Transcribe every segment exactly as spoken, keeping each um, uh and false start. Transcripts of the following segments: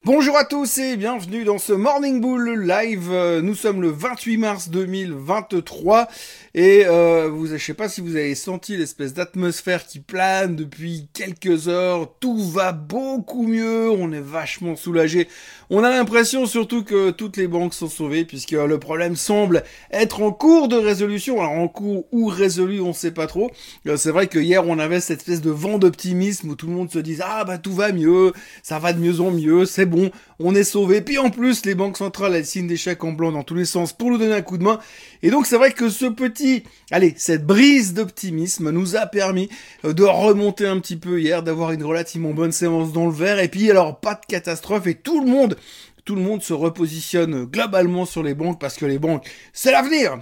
Bonjour à tous et bienvenue dans ce Morning Bull Live. Nous sommes le vingt-huit mars deux mille vingt-trois et euh, vous, je sais pas si vous avez senti l'espèce d'atmosphère qui plane depuis quelques heures. Tout va beaucoup mieux, on est vachement soulagé. On a l'impression surtout que toutes les banques sont sauvées puisque le problème semble être en cours de résolution. Alors en cours ou résolu, on sait pas trop. C'est vrai que hier on avait cette espèce de vent d'optimisme où tout le monde se disait ah bah tout va mieux, ça va de mieux en mieux, c'est bon. Bon, on est sauvé. Puis en plus, les banques centrales, elles signent des chèques en blanc dans tous les sens pour nous donner un coup de main. Et donc, c'est vrai que ce petit, allez, cette brise d'optimisme nous a permis de remonter un petit peu hier, d'avoir une relativement bonne séance dans le vert. Et puis, alors, pas de catastrophe. Et tout le monde, tout le monde se repositionne globalement sur les banques parce que les banques, c'est l'avenir.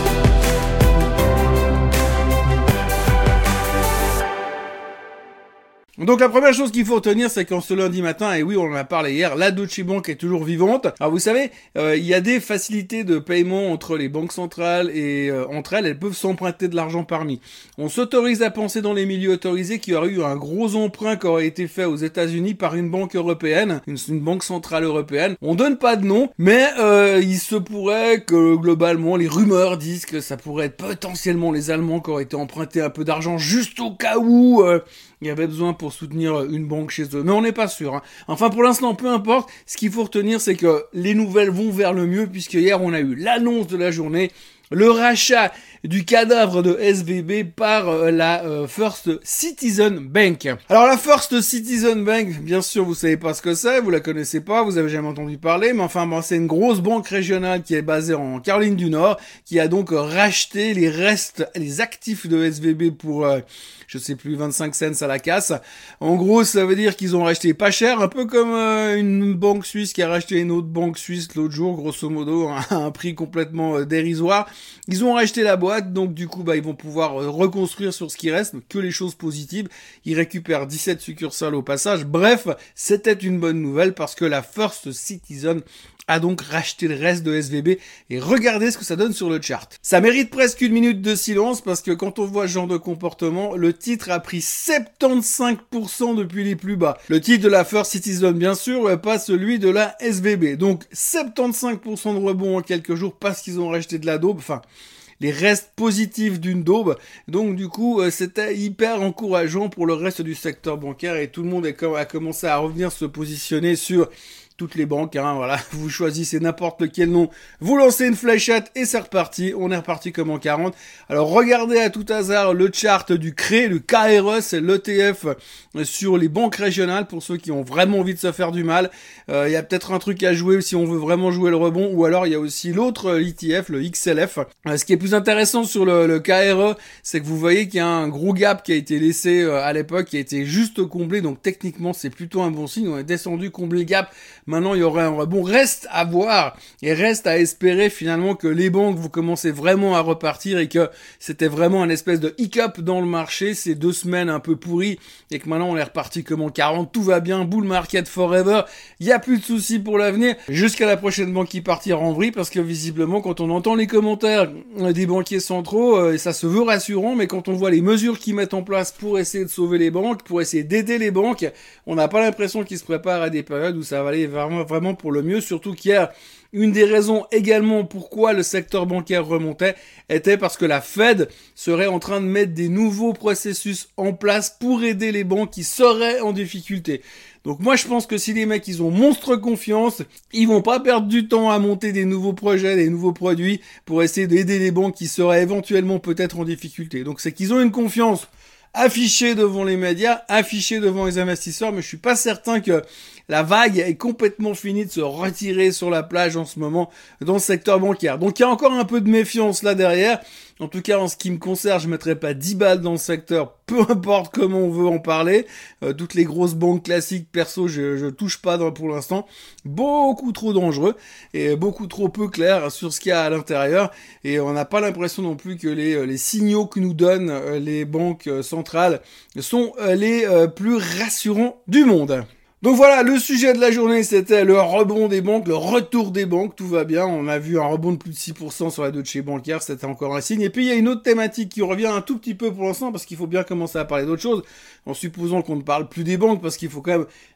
Donc la première chose qu'il faut retenir, c'est qu'en ce lundi matin, et oui on en a parlé hier, la Deutsche Bank est toujours vivante. Alors vous savez, euh, il y a des facilités de paiement entre les banques centrales et euh, entre elles, elles peuvent s'emprunter de l'argent parmi. On s'autorise à penser dans les milieux autorisés qu'il y aurait eu un gros emprunt qui aurait été fait aux États-Unis par une banque européenne, une, une banque centrale européenne. On donne pas de nom, mais euh, il se pourrait que globalement les rumeurs disent que ça pourrait être potentiellement les Allemands qui auraient été empruntés un peu d'argent juste au cas où euh, il y avait besoin pour soutenir une banque chez eux. Mais on n'est pas sûr. Hein. Enfin, pour l'instant, peu importe. Ce qu'il faut retenir, c'est que les nouvelles vont vers le mieux, puisque hier, on a eu l'annonce de la journée, le rachat du cadavre de S V B par euh, la euh, First Citizen Bank. Alors la First Citizen Bank, bien sûr, vous savez pas ce que c'est, vous la connaissez pas, vous avez jamais entendu parler, mais enfin bon, c'est une grosse banque régionale qui est basée en Caroline du Nord, qui a donc racheté les restes, les actifs de S V B pour, euh, je sais plus, vingt-cinq cents à la casse. En gros, ça veut dire qu'ils ont racheté pas cher, un peu comme euh, une banque suisse qui a racheté une autre banque suisse l'autre jour, grosso modo, à un prix complètement euh, dérisoire. Ils ont racheté la boîte, donc du coup, bah, ils vont pouvoir euh, reconstruire sur ce qui reste, que les choses positives. Ils récupèrent dix-sept succursales au passage. Bref, c'était une bonne nouvelle parce que la First Citizen a donc racheté le reste de S V B et regardez ce que ça donne sur le chart. Ça mérite presque une minute de silence parce que quand on voit ce genre de comportement, le titre a pris soixante-quinze pour cent depuis les plus bas. Le titre de la First Citizen bien sûr, pas celui de la S V B. Donc soixante-quinze pour cent de rebond en quelques jours parce qu'ils ont racheté de la daube. Enfin, les restes positifs d'une daube. Donc du coup, euh, c'était hyper encourageant pour le reste du secteur bancaire et tout le monde a commencé à revenir se positionner sur toutes les banques, hein, voilà, vous choisissez n'importe quel nom, vous lancez une fléchette et c'est reparti, on est reparti comme en quarante. Alors regardez à tout hasard le chart du C R E, le K R E, c'est l'E T F sur les banques régionales pour ceux qui ont vraiment envie de se faire du mal. Il euh, y a peut-être un truc à jouer si on veut vraiment jouer le rebond, ou alors il y a aussi l'autre E T F, le X L F. Euh, ce qui est plus intéressant sur le, le K R E, c'est que vous voyez qu'il y a un gros gap qui a été laissé euh, à l'époque, qui a été juste comblé, donc techniquement c'est plutôt un bon signe, on est descendu, comblé le gap. Maintenant, il y aurait un rebond. Reste à voir et reste à espérer finalement que les banques vont commencer vraiment à repartir et que c'était vraiment un espèce de hiccup dans le marché, ces deux semaines un peu pourries et que maintenant on est reparti comme en quarante, tout va bien, bull market forever, il y a plus de soucis pour l'avenir jusqu'à la prochaine banque qui partira en vrille parce que visiblement quand on entend les commentaires des banquiers centraux, euh, ça se veut rassurant, mais quand on voit les mesures qu'ils mettent en place pour essayer de sauver les banques, pour essayer d'aider les banques, on n'a pas l'impression qu'ils se préparent à des périodes où ça va aller Vraiment, vraiment pour le mieux, surtout qu'hier, une des raisons également pourquoi le secteur bancaire remontait était parce que la Fed serait en train de mettre des nouveaux processus en place pour aider les banques qui seraient en difficulté. Donc moi je pense que si les mecs ils ont monstre confiance, ils vont pas perdre du temps à monter des nouveaux projets, des nouveaux produits pour essayer d'aider les banques qui seraient éventuellement peut-être en difficulté. Donc c'est qu'ils ont une confiance affichée devant les médias, affichée devant les investisseurs, mais je suis pas certain que la vague est complètement finie de se retirer sur la plage en ce moment dans le secteur bancaire. Donc il y a encore un peu de méfiance là derrière. En tout cas, en ce qui me concerne, je mettrai pas dix balles dans le secteur, peu importe comment on veut en parler. Euh, toutes les grosses banques classiques, perso, je, je touche pas dans, pour l'instant. Beaucoup trop dangereux et beaucoup trop peu clair sur ce qu'il y a à l'intérieur. Et on n'a pas l'impression non plus que les, les signaux que nous donnent les banques centrales sont les plus rassurants du monde. Donc voilà, le sujet de la journée, c'était le rebond des banques, le retour des banques, tout va bien. On a vu un rebond de plus de six pour cent sur la Deutsche Bank, c'était encore un signe. Et puis il y a une autre thématique qui revient un tout petit peu pour l'instant, parce qu'il faut bien commencer à parler d'autre chose, en supposant qu'on ne parle plus des banques, parce qu'il faut quand même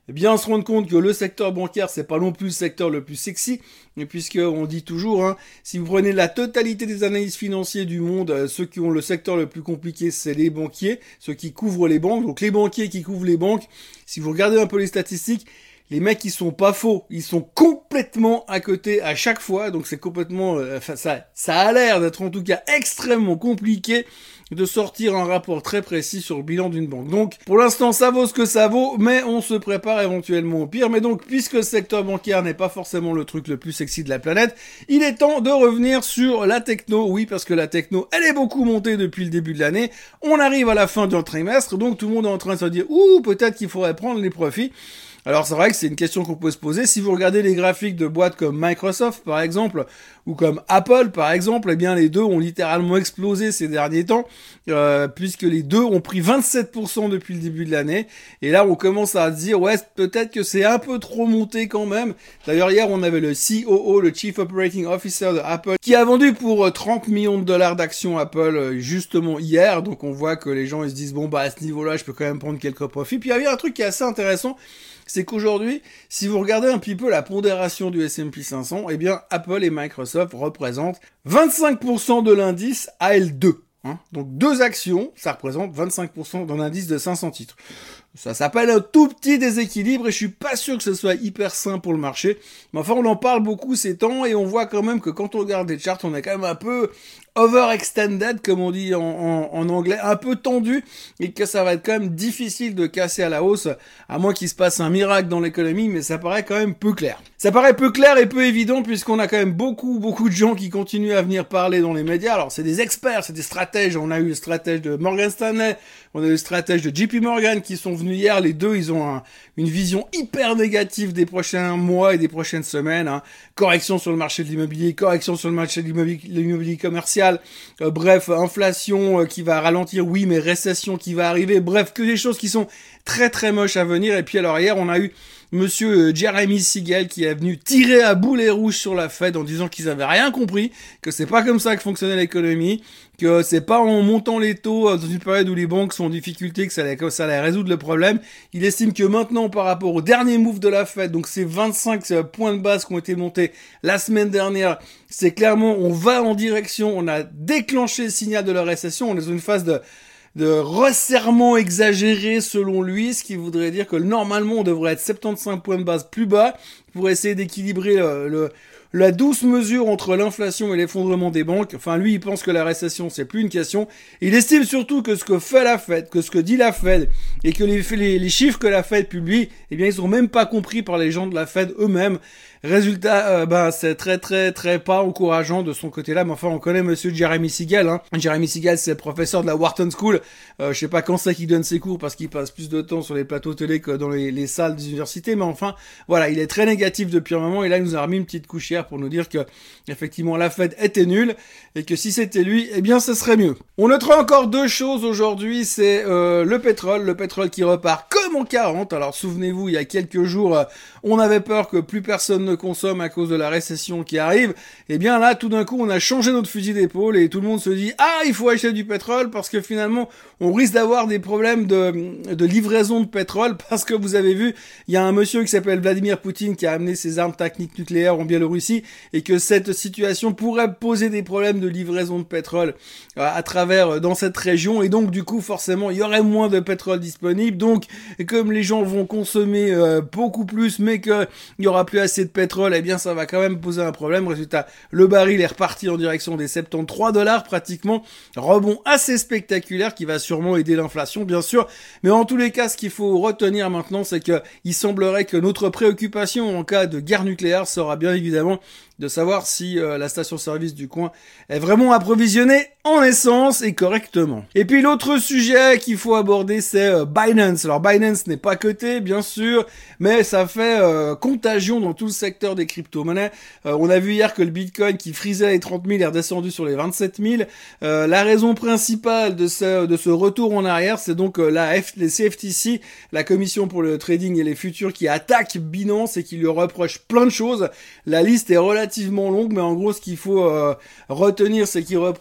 bien se rendre compte que le secteur bancaire, c'est pas non plus le secteur le plus sexy, et puisque on dit toujours, hein, si vous prenez la totalité des analystes financiers du monde, euh, ceux qui ont le secteur le plus compliqué, c'est les banquiers, ceux qui couvrent les banques, donc les banquiers qui couvrent les banques. Si vous regardez un peu les statistiques, les mecs, ils sont pas faux, ils sont complètement à côté à chaque fois, donc c'est complètement, euh, enfin, ça, ça a l'air d'être en tout cas extrêmement compliqué de sortir un rapport très précis sur le bilan d'une banque. Donc, pour l'instant, ça vaut ce que ça vaut, mais on se prépare éventuellement au pire. Mais donc, puisque le secteur bancaire n'est pas forcément le truc le plus sexy de la planète, il est temps de revenir sur la techno. Oui, parce que la techno, elle est beaucoup montée depuis le début de l'année. On arrive à la fin d'un trimestre, donc tout le monde est en train de se dire, ouh, peut-être qu'il faudrait prendre les profits. Alors c'est vrai que c'est une question qu'on peut se poser. Si vous regardez les graphiques de boîtes comme Microsoft par exemple, ou comme Apple par exemple, eh bien les deux ont littéralement explosé ces derniers temps, euh, puisque les deux ont pris vingt-sept pour cent depuis le début de l'année. Et là on commence à dire, ouais, peut-être que c'est un peu trop monté quand même. D'ailleurs hier on avait le C O O, le Chief Operating Officer de Apple, qui a vendu pour trente millions de dollars d'actions Apple justement hier. Donc on voit que les gens ils se disent, bon bah à ce niveau-là je peux quand même prendre quelques profits. Puis il y avait un truc qui est assez intéressant, c'est qu'aujourd'hui, si vous regardez un petit peu la pondération du S and P cinq cents, eh bien, Apple et Microsoft représentent vingt-cinq pour cent de l'indice A L deux. Hein. Donc, deux actions, ça représente vingt-cinq pour cent d'un indice de cinq cents titres. Ça s'appelle un tout petit déséquilibre et je suis pas sûr que ce soit hyper sain pour le marché. Mais enfin, on en parle beaucoup ces temps et on voit quand même que quand on regarde les charts, on est quand même un peu overextended, comme on dit en, en, en anglais, un peu tendu et que ça va être quand même difficile de casser à la hausse, à moins qu'il se passe un miracle dans l'économie, mais ça paraît quand même peu clair. Ça paraît peu clair et peu évident puisqu'on a quand même beaucoup, beaucoup de gens qui continuent à venir parler dans les médias. Alors, c'est des experts, c'est des stratèges. On a eu le stratège de Morgan Stanley, on a eu le stratège de J P Morgan qui sont venus hier. Les deux, ils ont un, une vision hyper négative des prochains mois et des prochaines semaines. Hein. Correction sur le marché de l'immobilier, correction sur le marché de l'immobilier commercial. Euh, bref, inflation euh, qui va ralentir, oui, mais récession qui va arriver. Bref, que des choses qui sont très très moches à venir. Et puis alors hier, on a eu Monsieur Jeremy Siegel qui est venu tirer à boulet rouge sur la Fed en disant qu'ils avaient rien compris, que c'est pas comme ça que fonctionnait l'économie, que c'est pas en montant les taux dans une période où les banques sont en difficulté que ça allait, que ça allait résoudre le problème. Il estime que maintenant, par rapport au dernier move de la Fed, donc ces vingt-cinq points de base qui ont été montés la semaine dernière, c'est clairement, on va en direction, on a déclenché le signal de la récession, on est dans une phase de de resserrement exagéré selon lui, ce qui voudrait dire que normalement on devrait être soixante-quinze points de base plus bas pour essayer d'équilibrer le, le la douce mesure entre l'inflation et l'effondrement des banques. Enfin, lui, il pense que la récession, c'est plus une question. Il estime surtout que ce que fait la Fed, que ce que dit la Fed, et que les, les, les chiffres que la Fed publie, eh bien, ils sont même pas compris par les gens de la Fed eux-mêmes. Résultat, euh, ben, c'est très, très, très pas encourageant de son côté-là. Mais enfin, on connaît monsieur Jeremy Siegel, hein. Jeremy Siegel, c'est le professeur de la Wharton School. Euh, je sais pas quand c'est qu'il donne ses cours parce qu'il passe plus de temps sur les plateaux télé que dans les, les salles des universités. Mais enfin, voilà, il est très négatif depuis un moment. Et là, il nous a remis une petite couchière pour nous dire que, effectivement, la Fed était nulle et que si c'était lui, eh bien, ce serait mieux. On notera encore deux choses aujourd'hui. C'est, euh, le pétrole. Le pétrole qui repart comme en quarante. Alors, souvenez-vous, il y a quelques jours, euh, on avait peur que plus personne ne consomme à cause de la récession qui arrive. Et bien là, tout d'un coup, on a changé notre fusil d'épaule et tout le monde se dit, ah, il faut acheter du pétrole parce que finalement, on risque d'avoir des problèmes de, de livraison de pétrole parce que vous avez vu, il y a un monsieur qui s'appelle Vladimir Poutine qui a amené ses armes tactiques nucléaires en Biélorussie et que cette situation pourrait poser des problèmes de livraison de pétrole à, à travers, dans cette région. Et donc, du coup, forcément, il y aurait moins de pétrole disponible. Donc, comme les gens vont consommer euh, beaucoup plus, mais qu'il y aura plus assez de pétrole, eh bien ça va quand même poser un problème. Résultat, le baril est reparti en direction des soixante-treize dollars pratiquement. Rebond assez spectaculaire qui va sûrement aider l'inflation, bien sûr. Mais en tous les cas, ce qu'il faut retenir maintenant, c'est que il semblerait que notre préoccupation en cas de guerre nucléaire sera bien évidemment de savoir si euh, la station-service du coin est vraiment approvisionnée en essence et correctement. Et puis l'autre sujet qu'il faut aborder, c'est euh, Binance. Alors Binance n'est pas coté, bien sûr, mais ça fait euh, contagion dans tout le secteur des crypto-monnaies. Euh, on a vu hier que le Bitcoin qui frisait les trente mille est redescendu sur les vingt-sept mille. Euh, la raison principale de ce, de ce retour en arrière, c'est donc euh, la F, les C F T C, la commission pour le trading et les futurs, qui attaque Binance et qui lui reproche plein de choses. La liste est relativement longue, mais en gros, ce qu'il faut euh, retenir, c'est qu'il reproche à Binance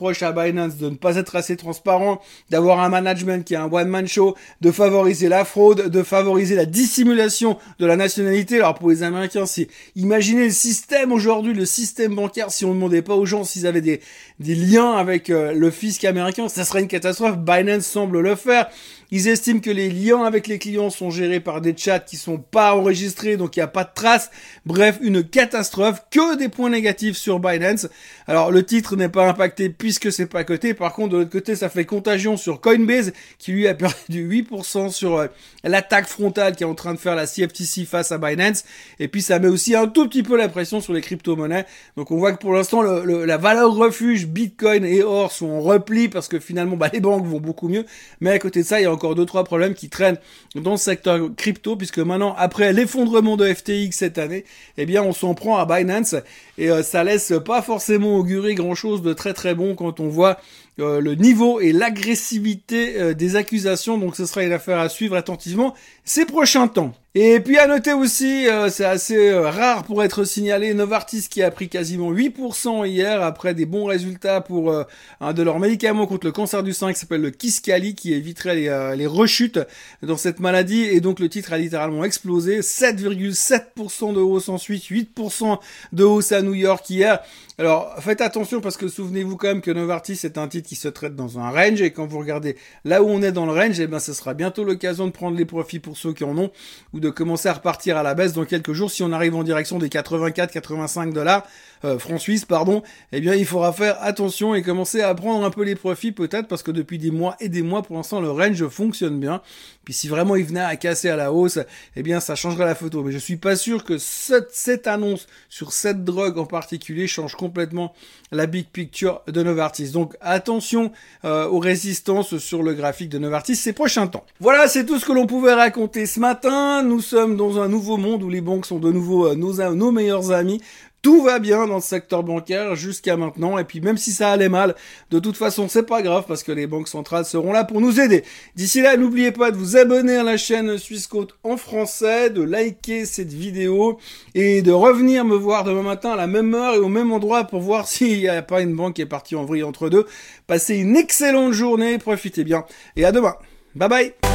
Binance de ne pas être assez transparent, d'avoir un management qui est un one-man show, de favoriser la fraude, de favoriser la dissimulation de la nationalité. Alors pour les Américains, c'est imaginez le système aujourd'hui, le système bancaire, si on ne demandait pas aux gens s'ils avaient des, des liens avec euh, le fisc américain, ça serait une catastrophe. Binance semble le faire. Ils estiment que les liens avec les clients sont gérés par des chats qui sont pas enregistrés, donc il n'y a pas de traces. Bref, une catastrophe, que des points négatifs sur Binance. Alors le titre n'est pas impacté puisque c'est pas coté. Par contre, de l'autre côté, ça fait contagion sur Coinbase qui lui a perdu huit pour cent sur euh, l'attaque frontale qui est en train de faire la C F T C face à Binance. Et puis ça met aussi un tout petit peu la pression sur les crypto-monnaies. Donc on voit que pour l'instant, le, le, la valeur refuge Bitcoin et or sont en repli parce que finalement, bah, les banques vont beaucoup mieux. Mais à côté de ça, il y a encore deux trois problèmes qui traînent dans le secteur crypto, puisque maintenant, après l'effondrement de F T X cette année, eh bien on s'en prend à Binance et euh, ça laisse pas forcément augurer grand chose de très très bon quand on voit euh, le niveau et l'agressivité euh, des accusations. Donc ce sera une affaire à suivre attentivement ces prochains temps. Et puis à noter aussi, euh, c'est assez euh, rare pour être signalé, Novartis qui a pris quasiment huit pour cent hier après des bons résultats pour euh, un de leurs médicaments contre le cancer du sein qui s'appelle le Kisqali, qui éviterait les, euh, les rechutes dans cette maladie. Et donc le titre a littéralement explosé, sept virgule sept pour cent de hausse ensuite, huit pour cent de hausse à New York hier. Alors faites attention parce que souvenez-vous quand même que Novartis c'est un titre qui se traite dans un range, et quand vous regardez là où on est dans le range, eh ben ce sera bientôt l'occasion de prendre les profits pour ceux qui en ont, ou de commencer à repartir à la baisse dans quelques jours. Si on arrive en direction des quatre-vingt-quatre quatre-vingt-cinq dollars euh, francs suisses, pardon, eh bien il faudra faire attention et commencer à prendre un peu les profits peut-être, parce que depuis des mois et des mois pour l'instant le range fonctionne bien. Puis si vraiment il venait à casser à la hausse, eh bien ça changerait la photo. Mais je suis pas sûr que cette, cette annonce sur cette drogue en particulier change complètement la big picture de Novartis. Donc attention euh, aux résistances sur le graphique de Novartis ces prochains temps. Voilà, c'est tout ce que l'on pouvait raconter ce matin. Nous sommes dans un nouveau monde où les banques sont de nouveau euh, nos, nos meilleurs amis. Tout va bien dans le secteur bancaire jusqu'à maintenant, et puis même si ça allait mal, de toute façon c'est pas grave parce que les banques centrales seront là pour nous aider. D'ici là, n'oubliez pas de vous abonner à la chaîne Swissquote en français, de liker cette vidéo et de revenir me voir demain matin à la même heure et au même endroit pour voir s'il n'y a pas une banque qui est partie en vrille entre deux. Passez une excellente journée, profitez bien et à demain. Bye bye.